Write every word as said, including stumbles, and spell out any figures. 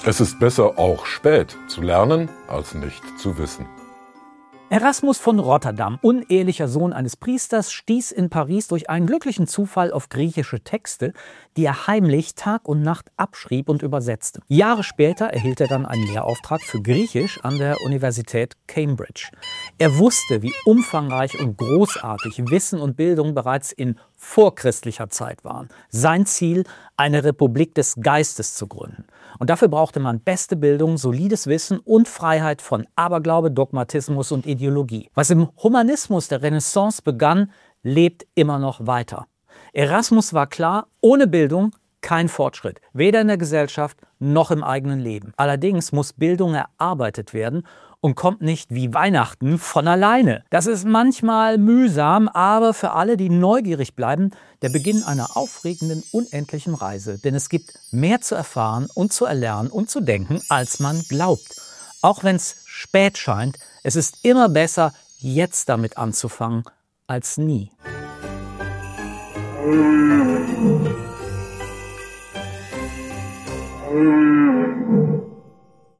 Es ist besser, auch spät zu lernen, als nicht zu wissen. Erasmus von Rotterdam, unehelicher Sohn eines Priesters, stieß in Paris durch einen glücklichen Zufall auf griechische Texte, die er heimlich Tag und Nacht abschrieb und übersetzte. Jahre später erhielt er dann einen Lehrauftrag für Griechisch an der Universität Cambridge. Er wusste, wie umfangreich und großartig Wissen und Bildung bereits in vorchristlicher Zeit waren. Sein Ziel, eine Republik des Geistes zu gründen. Und dafür brauchte man beste Bildung, solides Wissen und Freiheit von Aberglaube, Dogmatismus und Ideologie. Was im Humanismus der Renaissance begann, lebt immer noch weiter. Erasmus war klar, ohne Bildung kein Fortschritt, weder in der Gesellschaft noch im eigenen Leben. Allerdings muss Bildung erarbeitet werden und kommt nicht wie Weihnachten von alleine. Das ist manchmal mühsam, aber für alle, die neugierig bleiben, der Beginn einer aufregenden, unendlichen Reise. Denn es gibt mehr zu erfahren und zu erlernen und zu denken, als man glaubt. Auch wenn es spät scheint, es ist immer besser, jetzt damit anzufangen, als nie. Mm.